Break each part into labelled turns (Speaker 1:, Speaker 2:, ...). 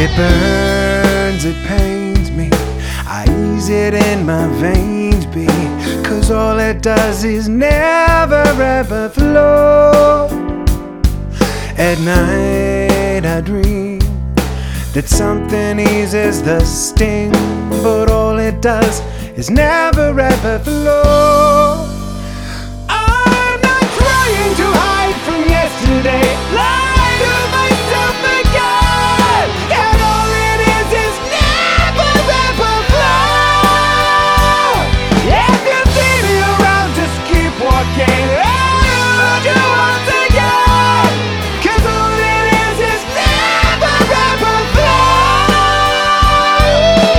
Speaker 1: It burns, it pains me, I ease it in my veins, B, 'cause all it does is never ever flow. At night I dream that something eases the sting, but all it does is never ever flow. I'm not trying to hide from yesterday, lie to myself again, and all it is never ever flow. If you see me around, just keep walking, I'll do once again, 'cause all it is never ever flow.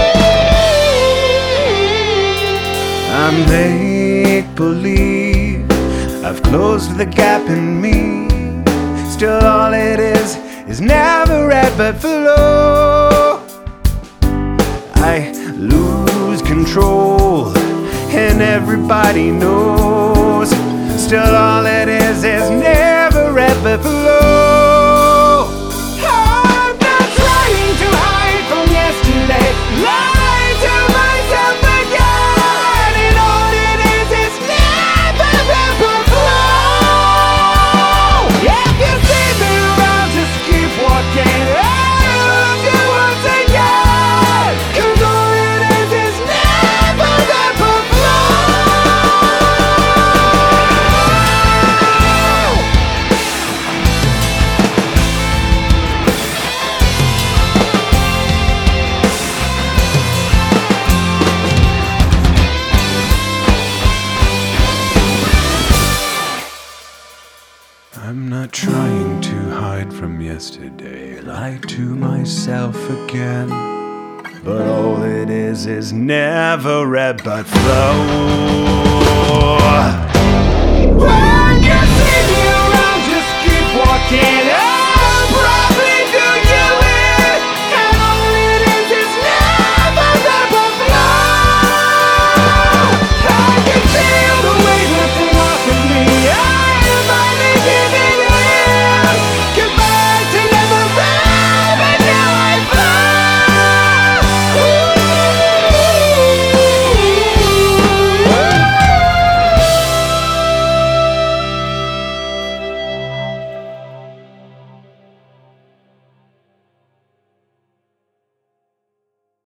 Speaker 1: I'm make-believe, I've closed the gap in me, still all it is never ever flow. I lose control and everybody knows, still all it is never ever flow. I'm not trying to hide from yesterday, lie to myself again, and all it is never ever flow. If you see me around, just keep walking, I'll do once again, 'cause all it is never ever flow. I'm not trying to hide from yesterday, lie to myself again, but all it is never ever flow.